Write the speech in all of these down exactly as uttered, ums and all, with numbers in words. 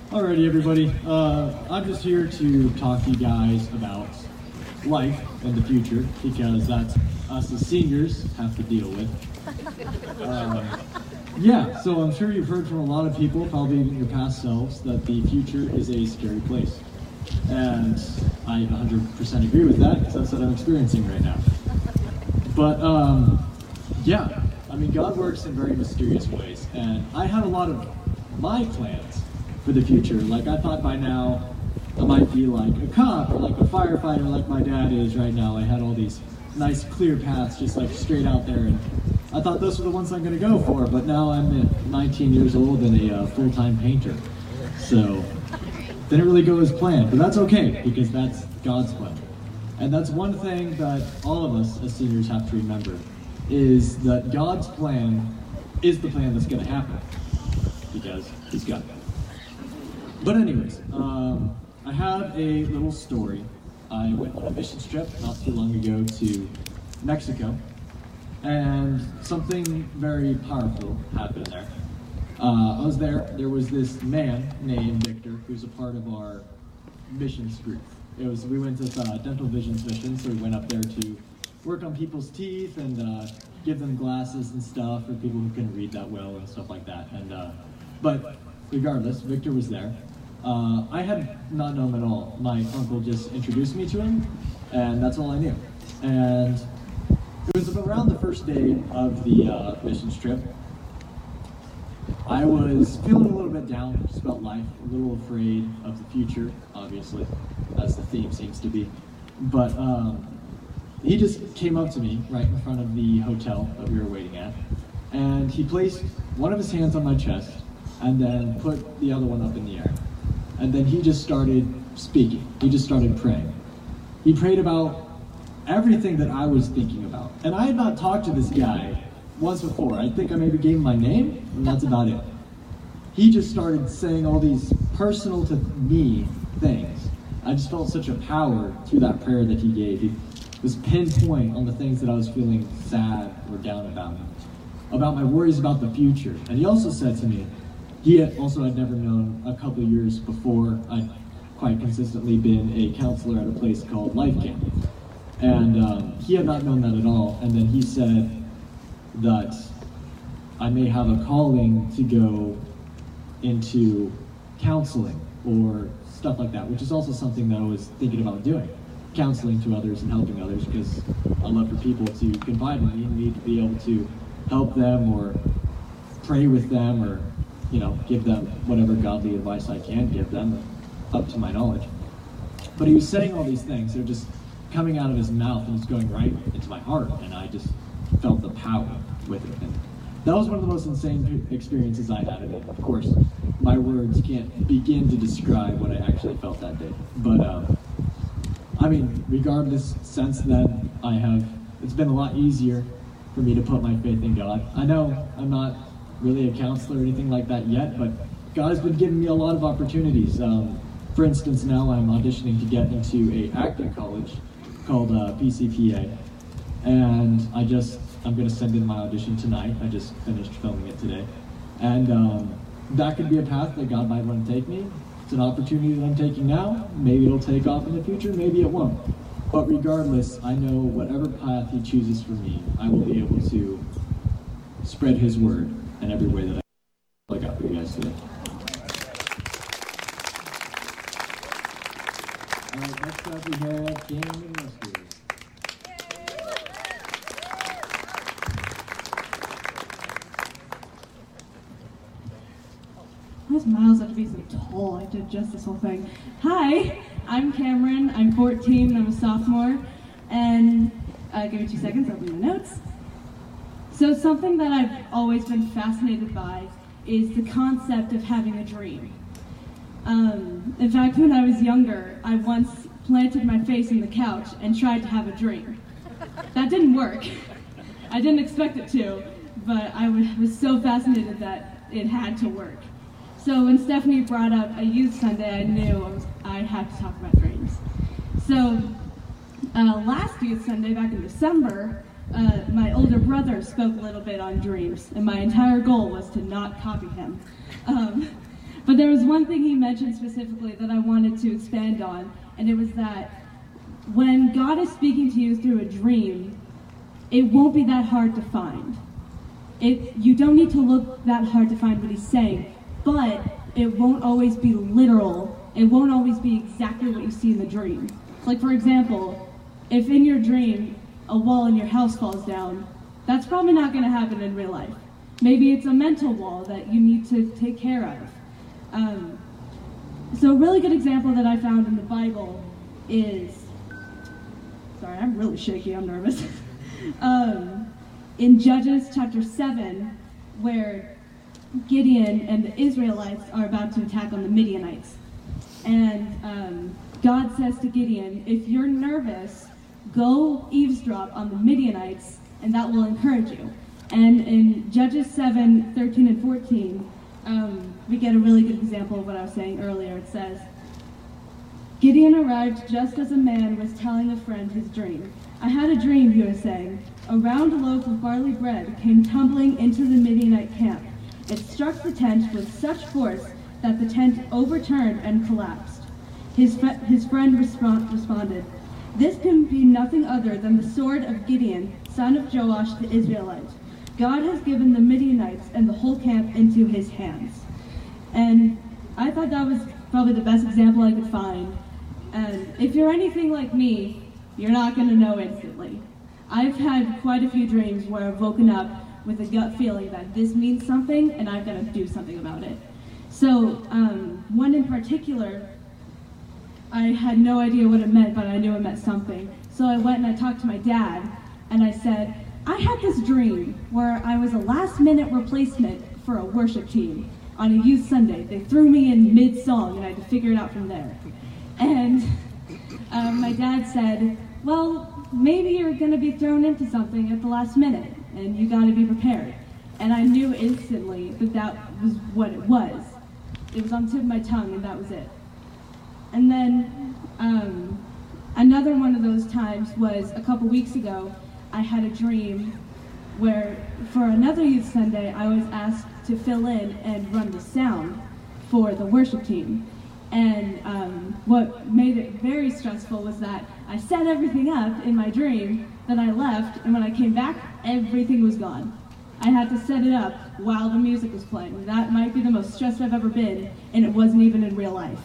Alrighty, everybody. Uh, I'm just here to talk to you guys about life and the future, because that's us as seniors have to deal with. Uh, yeah, so I'm sure you've heard from a lot of people, probably even your past selves, that the future is a scary place. And I one hundred percent agree with that, because that's what I'm experiencing right now. But, um, yeah, I mean, God works in very mysterious ways, and I had a lot of my plans for the future. Like, I thought by now I might be like a cop or like a firefighter like my dad is right now. I had all these nice clear paths just like straight out there, and I thought those were the ones I'm going to go for, but now I'm nineteen years old and a uh, full-time painter. So, didn't really go as planned, but that's okay, because that's God's plan. And that's one thing that all of us as seniors have to remember, is that God's plan is the plan that's going to happen, because He's got it. But anyways, um, I have a little story. I went on a mission trip not too long ago to Mexico, and something very powerful happened there. Uh, I was there, there was this man named Victor, who's a part of our missions group. It was, we went to uh, Dental Visions mission, so we went up there to work on people's teeth and uh, give them glasses and stuff for people who couldn't read that well and stuff like that. And uh, but regardless, Victor was there. Uh, I had not known him at all. My uncle just introduced me to him, and that's all I knew. And it was around the first day of the uh, missions trip. I was feeling a little bit down just about life, a little afraid of the future, obviously, as the theme seems to be. But um, he just came up to me right in front of the hotel that we were waiting at, and he placed one of his hands on my chest and then put the other one up in the air. And then he just started speaking. He just started praying. He prayed about everything that I was thinking about. And I had not talked to this guy once before. I think I maybe gave him my name, and that's about it. He just started saying all these personal to me things. I just felt such a power through that prayer that he gave. He was pinpoint on the things that I was feeling sad or down about, about my worries about the future. And he also said to me, he had also had never known a couple of years before, I'd quite consistently been a counselor at a place called Life Camp. And um, he had not known that at all. And then he said that I may have a calling to go into counseling or stuff like that, which is also something that I was thinking about doing. Counseling to others and helping others, because I love for people to confide in me and me to be able to help them or pray with them or, you know, give them whatever godly advice I can give them, up to my knowledge. But he was saying all these things, they're just coming out of his mouth and it's going right into my heart, and I just felt the power with it. And that was one of the most insane experiences I had in it. Of course, my words can't begin to describe what I actually felt that day. But, um, I mean, regardless, since then, I have, it's been a lot easier for me to put my faith in God. I know I'm not really a counselor or anything like that yet, but God has been giving me a lot of opportunities. Um, for instance, now I'm auditioning to get into a acting college called uh, P C P A, and I just, I'm going to send in my audition tonight. I just finished filming it today, and um, that could be a path that God might want to take me. It's an opportunity that I'm taking now. Maybe it'll take off in the future, maybe it won't. But regardless, I know whatever path He chooses for me, I will be able to spread His word in every way that I got for you guys today. All right, next up we have Cameron Rescue. Why's Miles have to be so tall? I have to adjust this whole thing. Hi, I'm Cameron. I'm fourteen. I'm a sophomore. And uh, give me two seconds. I'll do my notes. So something that I've always been fascinated by is the concept of having a dream. Um, in fact, when I was younger, I once planted my face in the couch and tried to have a dream. That didn't work. I didn't expect it to, but I was so fascinated that it had to work. So when Stephanie brought up a youth Sunday, I knew I, was, I had to talk about dreams. So uh, last youth Sunday, back in December, uh, my older brother spoke a little bit on dreams, and my entire goal was to not copy him. Um, but But there was one thing he mentioned specifically that I wanted to expand on, and it was that when God is speaking to you through a dream, it won't be that hard to find. It, you don't need to look that hard to find what he's saying, but it won't always be literal. It won't always be exactly what you see in the dream. Like, for example, if in your dream a wall in your house falls down, that's probably not going to happen in real life. Maybe it's a mental wall that you need to take care of. Um, so a really good example that I found in the Bible is, sorry, I'm really shaky, I'm nervous. um, in Judges chapter seven, where Gideon and the Israelites are about to attack on the Midianites. And um, God says to Gideon, if you're nervous, go eavesdrop on the Midianites, and that will encourage you. And in Judges seven, thirteen and fourteen, um, we get a really good example of what I was saying earlier. It says, Gideon arrived just as a man was telling a friend his dream. I had a dream, he was saying. A round loaf of barley bread came tumbling into the Midianite camp. It struck the tent with such force that the tent overturned and collapsed. His, fr- his friend respond- responded, this can be nothing other than the sword of Gideon, son of Joash the Israelite. God has given the Midianites and the whole camp into his hands. And I thought that was probably the best example I could find. And if you're anything like me, you're not going to know instantly. I've had quite a few dreams where I've woken up with a gut feeling that this means something and I've got to do something about it. So um, one in particular, I had no idea what it meant, but I knew it meant something. So I went and I talked to my dad, and I said, I had this dream where I was a last-minute replacement for a worship team on a youth Sunday. They threw me in mid-song, and I had to figure it out from there. And um, my dad said, well, maybe you're going to be thrown into something at the last minute, and you got to be prepared. And I knew instantly that that was what it was. It was on the tip of my tongue, and that was it. And then um, another one of those times was a couple weeks ago. I had a dream where, for another youth Sunday, I was asked to fill in and run the sound for the worship team. And um, what made it very stressful was that I set everything up in my dream, then I left, and when I came back, everything was gone. I had to set it up while the music was playing. That might be the most stressed I've ever been, and it wasn't even in real life.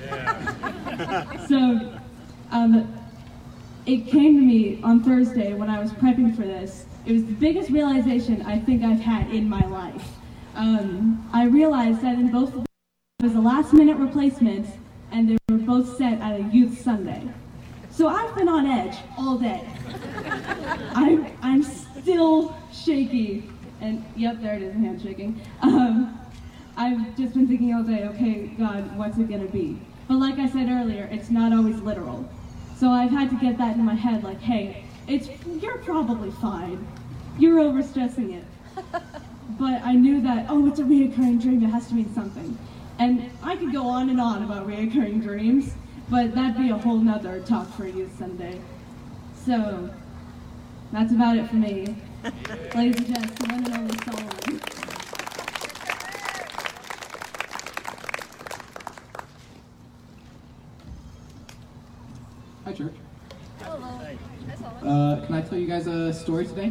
Yeah. So, um, it came to me on Thursday when I was prepping for this. It was the biggest realization I think I've had in my life. Um, I realized that in both of them, it was a last-minute replacement, and they were both set at a youth Sunday. So I've been on edge all day. I'm, I'm still shaky. And yep, there it is, hand shaking. Um, I've just been thinking all day, okay, God, what's it gonna be? But like I said earlier, it's not always literal. So I've had to get that in my head, like, hey, it's you're probably fine. You're overstressing it. But I knew that, oh, it's a reoccurring dream, it has to mean something. And I could go on and on about reoccurring dreams, but that'd be a whole nother talk for Youth Sunday. So, that's about it for me. Ladies and gents, the one and only Solomon. Hi, church. Hello. Hi, Uh, can I tell you guys a story today?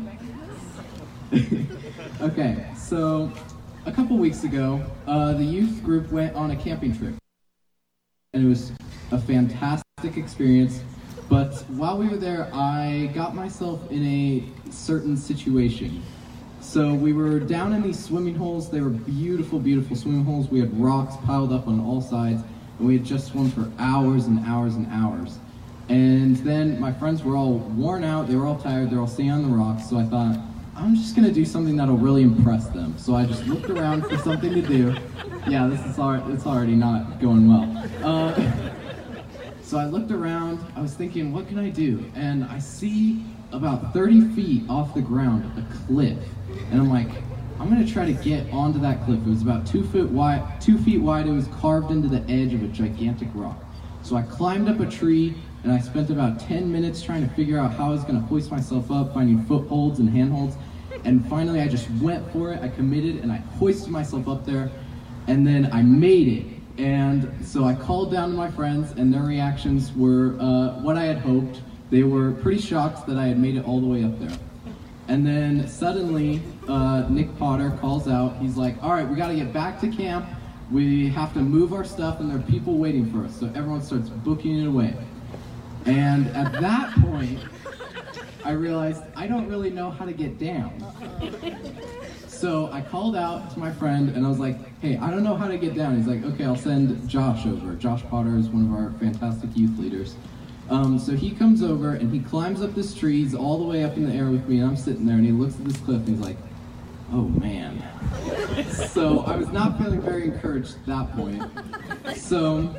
Okay, so a couple weeks ago, uh, the youth group went on a camping trip. And it was a fantastic experience. But while we were there, I got myself in a certain situation. So we were down in these swimming holes. They were beautiful, beautiful swimming holes. We had rocks piled up on all sides, and we had just swum for hours and hours and hours. And then my friends were all worn out. They were all tired. They're all sitting on the rocks. So I thought, I'm just going to do something that'll really impress them. So I just looked around for something to do. Yeah, this is already, it's already not going well. Uh, So I looked around, I was thinking, what can I do? And I see about thirty feet off the ground a cliff. And I'm like, I'm gonna try to get onto that cliff. It was about two foot wide, two feet wide. It was carved into the edge of a gigantic rock. So I climbed up a tree, and I spent about ten minutes trying to figure out how I was gonna hoist myself up, finding footholds and handholds. And finally I just went for it, I committed, and I hoisted myself up there. And then I made it. And so I called down to my friends, and their reactions were uh, what I had hoped. They were pretty shocked that I had made it all the way up there. And then suddenly, uh, Nick Potter calls out. He's like, all right, we got to get back to camp. We have to move our stuff, and there are people waiting for us. So everyone starts booking it away. And at that point, I realized I don't really know how to get down. So I called out to my friend, and I was like, hey, I don't know how to get down. He's like, okay, I'll send Josh over. Josh Potter is one of our fantastic youth leaders. Um, so he comes over, and he climbs up this tree. He's all the way up in the air with me, and I'm sitting there, and he looks at this cliff, and he's like, oh, man. So I was not feeling very encouraged at that point. So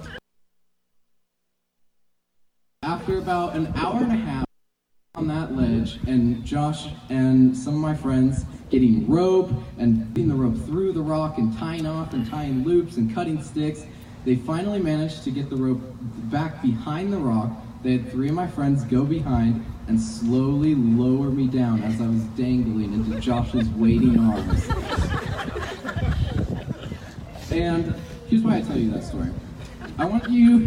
after about an hour and a half on that ledge, and Josh and some of my friends getting rope and putting the rope through the rock and tying off and tying loops and cutting sticks, they finally managed to get the rope back behind the rock. They had three of my friends go behind and slowly lower me down as I was dangling into Josh's waiting arms. And here's why I tell you that story. I want you,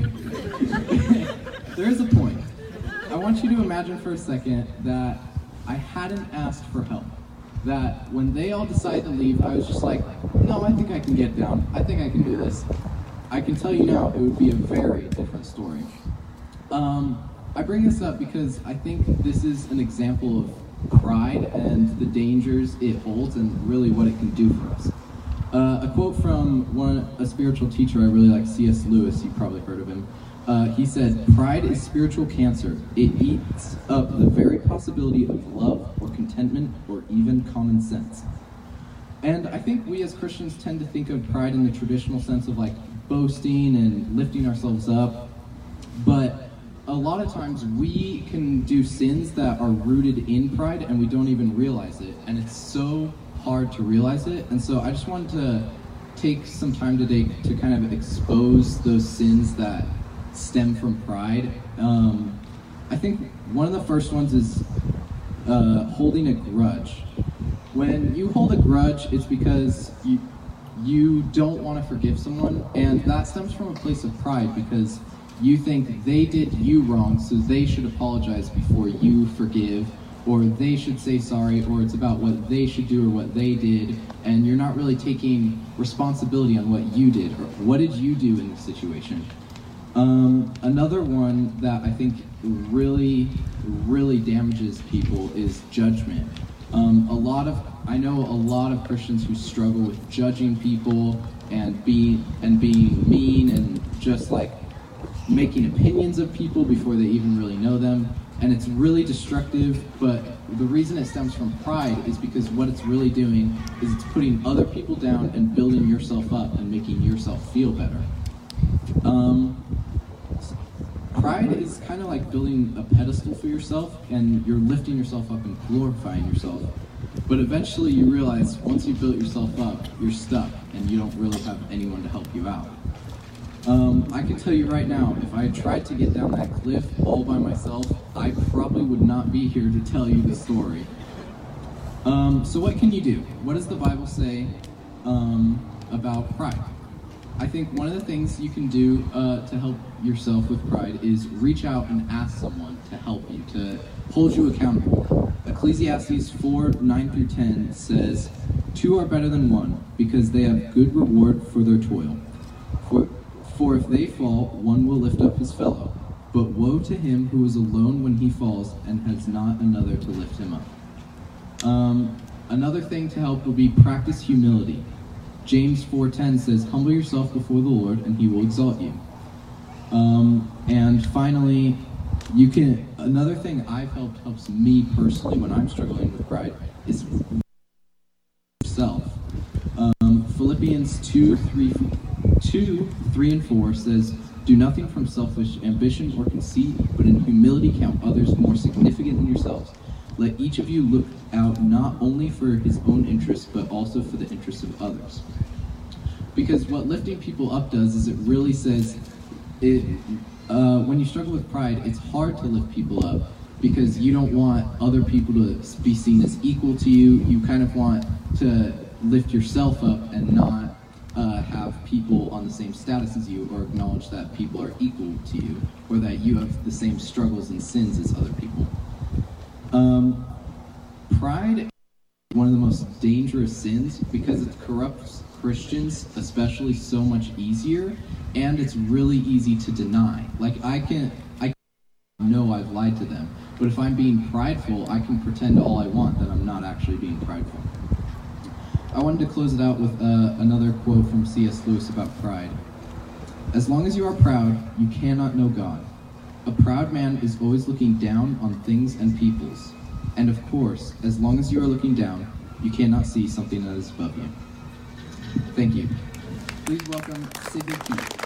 there is a point. I want you to imagine for a second that I hadn't asked for help. That when they all decided to leave, I was just like, no, I think I can get down. I think I can do this. I can tell you now, it would be a very different story. Um, I bring this up because I think this is an example of pride and the dangers it holds and really what it can do for us. Uh, a quote from one a spiritual teacher I really like, C S Lewis, you've probably heard of him. Uh, he said, pride is spiritual cancer. It eats up the very possibility of love or contentment or even common sense. And I think we as Christians tend to think of pride in the traditional sense of like boasting and lifting ourselves up. But a lot of times we can do sins that are rooted in pride and we don't even realize it. And it's so hard to realize it. And so I just wanted to take some time today to kind of expose those sins that stem from pride. Um, I think one of the first ones is uh, holding a grudge. When you hold a grudge, it's because you, you don't want to forgive someone, and that stems from a place of pride because you think they did you wrong, so they should apologize before you forgive, or they should say sorry, or it's about what they should do or what they did, and you're not really taking responsibility on what you did, or what did you do in this situation. Um, another one that I think really, really damages people is judgment. Um, a lot of, I know a lot of Christians who struggle with judging people and being, and being mean and just like making opinions of people before they even really know them. And it's really destructive, but the reason it stems from pride is because what it's really doing is it's putting other people down and building yourself up and making yourself feel better. Um, pride is kind of like building a pedestal for yourself, and you're lifting yourself up and glorifying yourself. But eventually you realize once you've built yourself up, you're stuck, and you don't really have anyone to help you out. Um, I can tell you right now, if I had tried to get down that cliff all by myself, I probably would not be here to tell you the story. Um, so what can you do? What does the Bible say um, about pride? I think one of the things you can do uh, to help yourself with pride is reach out and ask someone to help you, to hold you accountable. Ecclesiastes four, nine through ten says, two are better than one, because they have good reward for their toil. For For if they fall, one will lift up his fellow. But woe to him who is alone when he falls and has not another to lift him up. Um, another thing to help would be practice humility. James four ten says, humble yourself before the Lord and he will exalt you. Um, and finally, you can, another thing I've helped helps me personally when I'm struggling with pride is yourself. Um, Philippians two, three, two, three, and four says, do nothing from selfish ambition or conceit, but in humility count others more significant than yourselves. Let each of you look out not only for his own interests, but also for the interests of others. Because what lifting people up does is it really says, it, uh, when you struggle with pride, it's hard to lift people up because you don't want other people to be seen as equal to you. You kind of want to lift yourself up and not uh, have people on the same status as you or acknowledge that people are equal to you or that you have the same struggles and sins as other people. Um, pride is one of the most dangerous sins because it corrupts Christians especially so much easier, and it's really easy to deny. Like, I can I know I've lied to them, but if I'm being prideful, I can pretend all I want that I'm not actually being prideful. I wanted to close it out with uh, another quote from C S Lewis about pride. As long as you are proud, you cannot know God. A proud man is always looking down on things and peoples. And of course, as long as you are looking down, you cannot see something that is above you. Thank you. Please welcome Sydney Keith.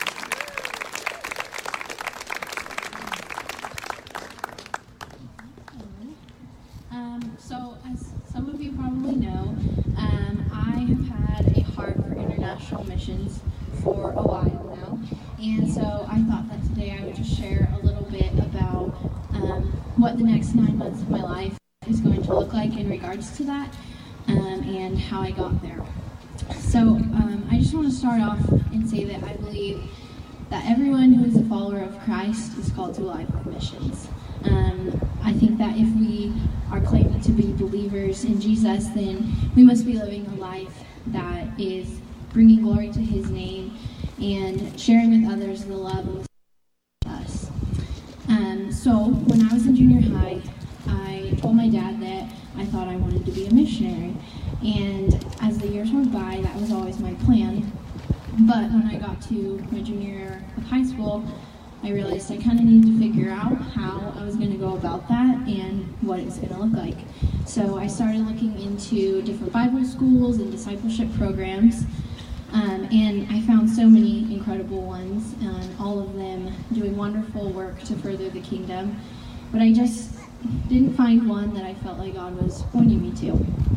Um, so, as some of you probably know, um, I have had a heart for international missions for a while now, and so I thought that today I would just share a little bit about um, what the next nine months of my life is going to look like in regards to that, um, and how I got there. So, um, I just want to start off and say that I believe that everyone who is a follower of Christ is called to a life of missions. Um, I think that if we are claiming to be believers in Jesus, then we must be living a life that is bringing glory to His name and sharing with others the love of us. Um, so when I was in junior high, I told my dad that I thought I wanted to be a missionary. And as the years went by, that was always my plan. But when I got to my junior year of high school, I realized I kind of needed to figure out how I was going to go about that and what it was going to look like. So I started looking into different Bible schools and discipleship programs, um, and I found so many incredible ones, and all of them doing wonderful work to further the kingdom. But I just didn't find one that I felt like God was pointing me to.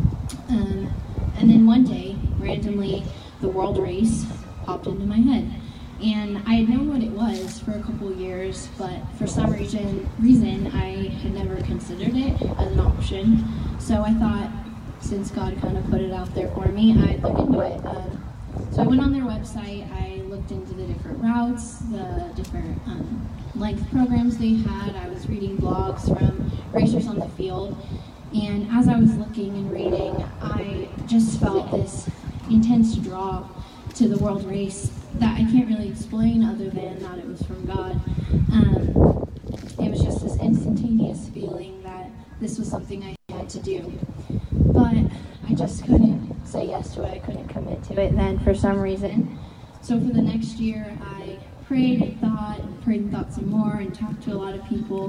Um, and then one day, randomly, the World Race popped into my head. And I had known what it was for a couple years, but for some reason, reason I had never considered it as an option. So I thought, since God kind of put it out there for me, I'd look into it. Um, so I went on their website, I looked into the different routes, the different um, length programs they had. I was reading blogs from racers on the field. And as I was looking and reading, I just felt this intense draw to the World Race that I can't really explain other than that it was from God. Um, it was just this instantaneous feeling that this was something I had to do. But I just couldn't say yes to it. I couldn't commit to it then for some reason. So for the next year, I prayed and thought, and prayed and thought some more, and talked to a lot of people.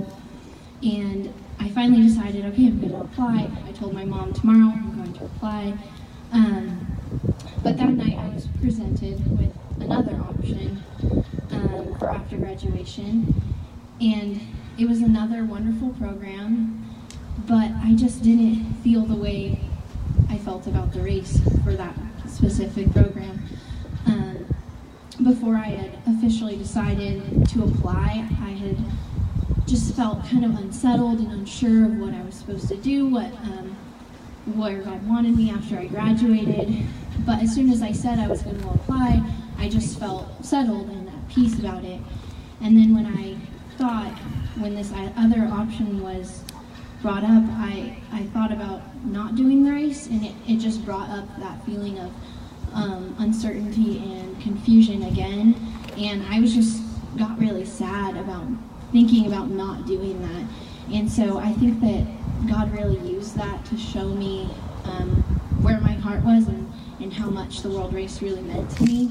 And I finally decided, okay, I'm going to apply. I told my mom, tomorrow I'm going to apply. Um, but that night I was presented with another option um, for after graduation, and it was another wonderful program, but I just didn't feel the way I felt about the race for that specific program. Um, before I had officially decided to apply, I had just felt kind of unsettled and unsure of what I was supposed to do, what um, where God wanted me after I graduated. But as soon as I said I was going to apply, I just felt settled and at peace about it. And then when I thought, when this other option was brought up, I, I thought about not doing the race, and it, it just brought up that feeling of um, uncertainty and confusion again. And I was just got really sad about thinking about not doing that. And so I think that God really used that to show me um, where my heart was and, and how much the World Race really meant to me.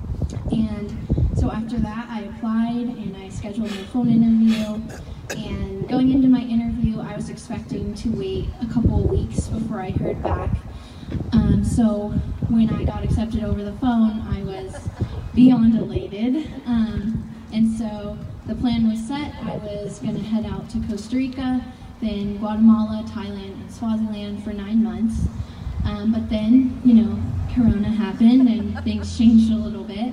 And so after that, I applied and I scheduled my phone interview. And going into my interview, I was expecting to wait a couple of weeks before I heard back. Um, so when I got accepted over the phone, I was beyond elated. Um, and so the plan was set. I was going to head out to Costa Rica, then Guatemala, Thailand, and Swaziland for nine months. Um, but then, you know, Corona happened and things changed a little bit.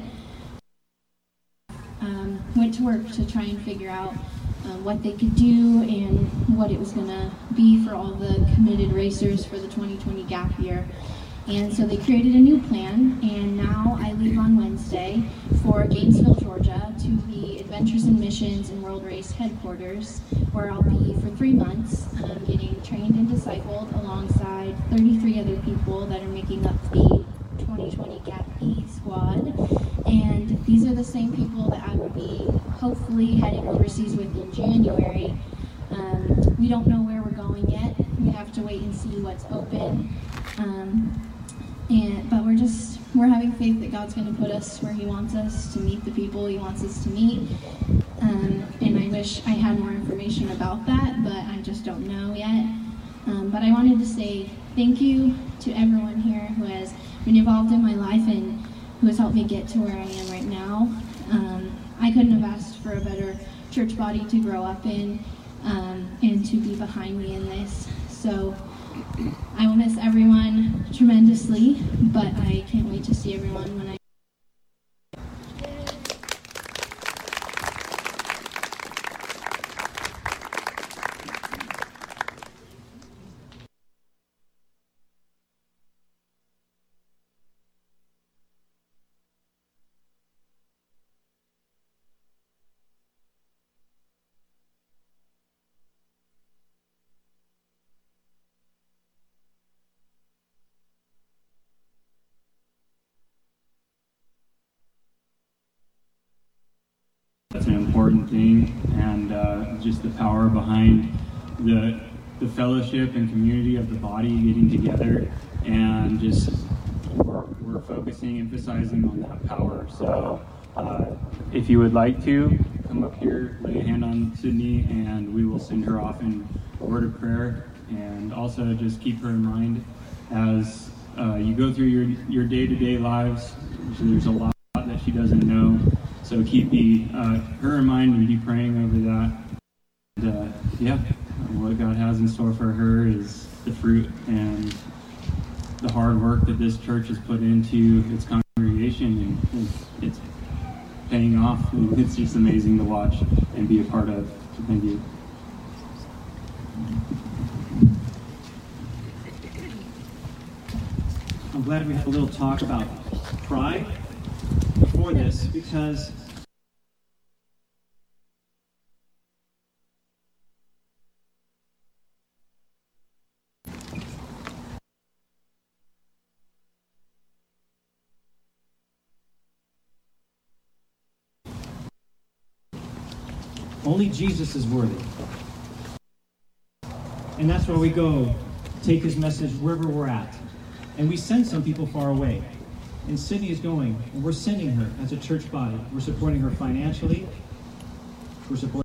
Um, went to work to try and figure out um, what they could do and what it was going to be for all the committed racers for the twenty twenty gap year. And so they created a new plan, and now I leave on Wednesday for Gainesville, Georgia, to the Adventures in Missions and World Race headquarters, where I'll be for three months um, getting trained and discipled alongside thirty-three other people that are making up the twenty twenty G A P E squad. And these are the same people that I will be hopefully heading overseas with in January. Um, we don't know where we're going yet. We have to wait and see what's open. Um, and but we're just we're having faith that God's going to put us where He wants us to meet the people He wants us to meet. Um, and I wish I had more information about that, but I just don't know yet. Um, but I wanted to say thank you to everyone here who has been involved in my life and who has helped me get to where I am right now. Um, I couldn't have asked for a better church body to grow up in um, and to be behind me in this. So I will miss everyone tremendously, but I can't wait to see everyone when I That's an important thing, and uh, just the power behind the the fellowship and community of the body getting together, and just we're, we're focusing, emphasizing on that power. So uh, if you would like to, come up here, lay a hand on Sydney, and we will send her off in a word of prayer. And also just keep her in mind as uh, you go through your, your day-to-day lives. There's a lot that she doesn't know. So keep the, uh, her in mind and be praying over that. And, uh, yeah, what God has in store for her is the fruit and the hard work that this church has put into its congregation, and it's, it's paying off. It's just amazing to watch and be a part of. So thank you. I'm glad we had a little talk about pride before this, because only Jesus is worthy. And that's why we go take His message wherever we're at. And we send some people far away. And Sydney is going, and we're sending her as a church body. We're supporting her financially. We're supporting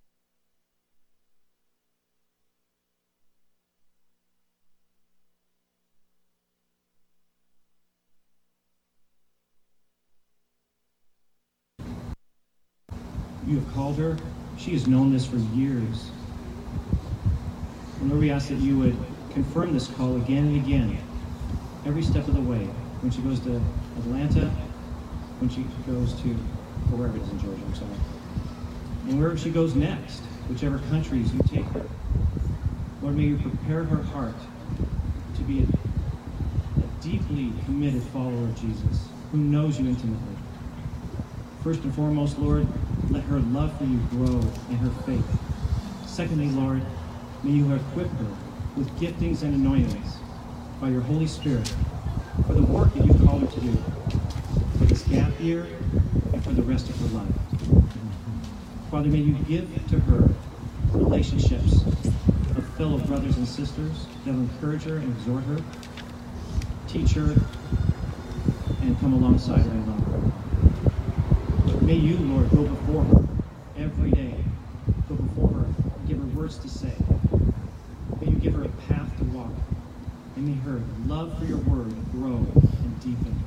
You have called her. She has known this for years. And Lord, we ask that you would confirm this call again and again, every step of the way. When she goes to Atlanta, when she goes to, or wherever it is in Georgia, I'm sorry. And wherever she goes next, whichever countries you take her. Lord, may you prepare her heart to be a, a deeply committed follower of Jesus, who knows you intimately. First and foremost, Lord, let her love for you grow in her faith. Secondly, Lord, may you equip her with giftings and anointings by your Holy Spirit for the work that you've called her to do, for this gap year and for the rest of her life. Father, may you give to her relationships of fellow brothers and sisters that will encourage her and exhort her, teach her, and come alongside her and love her. May you, Lord, go before her every day. Go before her, give her words to say. May you give her a path to walk. And may her love for your word grow and deepen.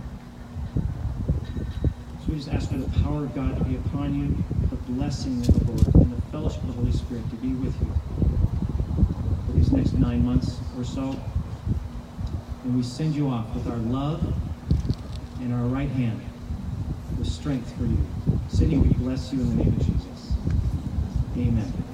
So we just ask for the power of God to be upon you, the blessing of the Lord, and the fellowship of the Holy Spirit to be with you for these next nine months or so. And we send you off with our love and our right hand, with strength for you. Sydney, we bless you in the name of Jesus. Amen.